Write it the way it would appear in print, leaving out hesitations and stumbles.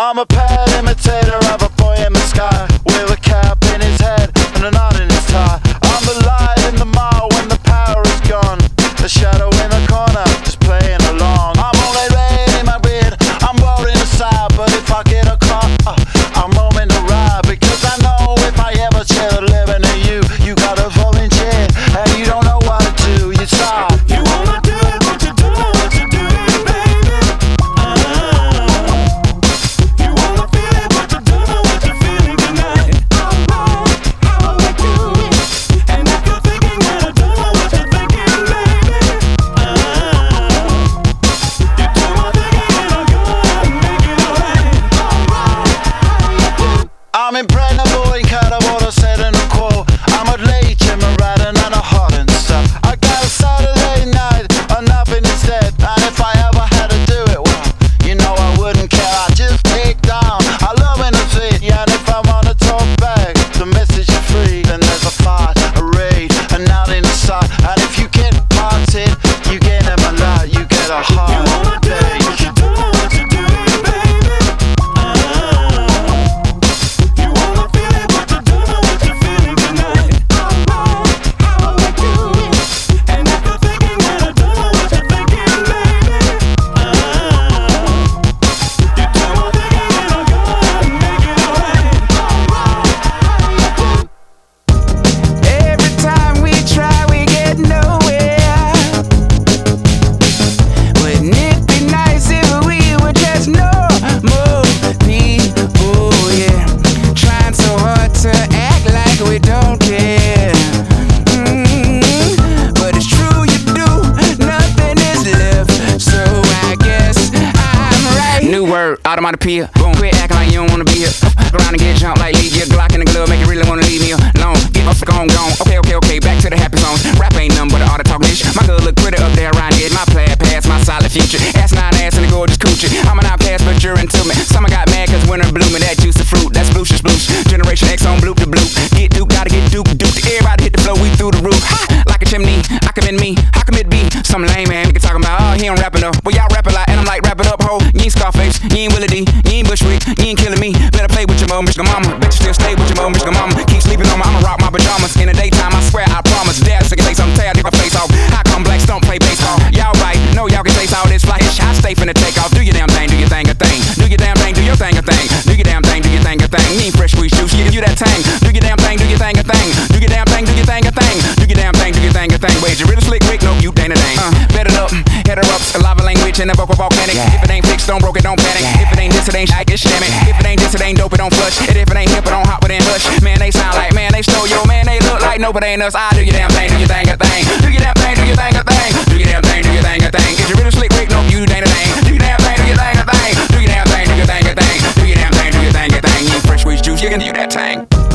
I'm a pale imitator of a boy in the sky, with a cap in his head and a knot in his tie. I'm the light in the mall when the power is gone, the shadow in the corner just playing along. I'm only reading my beard, I'm rolling aside, but if I get a car, I'm roaming the ride, because I know if I ever share the living to you, you gotta volunteer and you don't know what to do. You stop. You wanna do it, but you don't know what you're doing, baby. You wanna feel it, but you don't know what you're feeling tonight. How I like you. And if you're thinking that I don't know what you're thinking, baby. You do my thinking and I'm gonna make it alright. I'm impregnable, incredible, said in a quote. I'm a late Jim Radin and a hot and stuff. I got a Saturday night, or nothing instead. And if I ever had to do it, well, you know I wouldn't care. I just take down. I love in the city, and if I wanna talk back, the message is free. Then there's a fight, a raid, and out in the side. And if you get parted, you get in my light, you get a heart. You wanna do it, but you don't know what you're doing, baby. You wanna feel it, but you don't know what you're feeling tonight. How I like you. And if you're thinking that I don't know what you're thinking, baby. You do my thinking and I'm gonna make it alright. Every time we try, we get nowhere. Wouldn't it be nice if we were just normal people, yeah? Trying so hard to act like we don't care. But it's true, you do, nothing is left. So I guess I'm right. New word, automatopoeia. Boom, quit acting like you don't wanna be here. Go around and get jumped like leave your Glock in the glove, make you really wanna leave me alone. Get my fuck on, gone. Okay, back to the happy zones. Rap ain't nothing but an art of talking shit. My good look pretty up there around here. My plaid past, my solid future. Ass 9 ass and a gorgeous coochie. I'm an outcast, but you're into me. Summer got mad cause winter blooming. That juice of fruit, that's blucious blues. Generation X on bloop to bloop. Get duke, gotta get duke. Everybody hit the flow, we through the roof. Ha! Like a chimney, I commend me. How come it be? Some lame man, nigga talking about, oh, he don't rap enough. Well, y'all rap a lot, and I'm like, wrap it up, ho. You ain't Scarface, you ain't Willie D, you ain't Bushwick, you ain't killing me. Better play with your mo, Michigan mama. Bet you still stay with your mo, Michigan mama. Keep sleeping on me, I'ma rock my pajamas. In the daytime, I swear, I promise. Dad, sick of face, I'm tired, take my face off. How come blacks don't play baseball? Y'all right, no, y'all can taste all this fly. I stay finna take off. Do your damn thing, do your thing, a thing. Do your damn thing, do your thing, a thing. Do your damn thing, do your thing, a thing. You ain't fresh squeeze juice, you that tang. Do your damn thing, do your thing, a thing. Do your damn thing, do your thing, a thing. Do your damn thing, do your thing, a thing. Wait, you really slick, Rick? Nope, you ain't a dang. Bet it up, head her up, lava language and a vocal volcanic. If it ain't fixed, don't broke it, don't panic. If it ain't this, it ain't shit, it's shammy. If it ain't this, it ain't dope, it don't flush. And if it ain't hip, it don't hop, it ain't hush. Man, they sound like, man, they stole yo, man, they look like, no, but ain't us. I do your damn thing, do your thing, a thing. Do your damn thing, do your thing, a thing. Do your damn thing, do your thing, a thing. Is you really slick, Rick? Nope, you ain't a dang. Do your damn thing, do your thing, a thing. Do your damn thing, do your thing, a thing. Do your damn thing, do your thing, a thing. You ain't fresh squeeze juice, you can do that thing.